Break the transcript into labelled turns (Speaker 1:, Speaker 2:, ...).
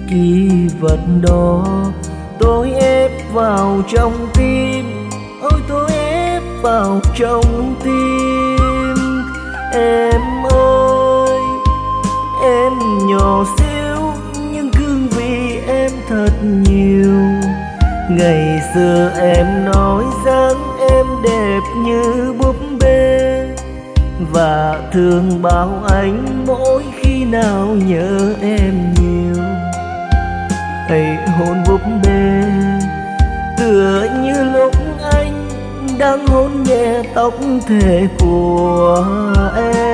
Speaker 1: kỷ vật đó. Tôi ép vào trong tim, ôi tôi ép vào trong tim. Em ơi, em nhỏ xíu nhưng cương vị em thật nhiều. Ngày xưa em nói dáng em đẹp như búp bê, và thường bảo anh mỗi khi nào nhớ em nhiều. Hãy hôn búp bê tựa như lúc anh đang hôn nhẹ tóc thề của em.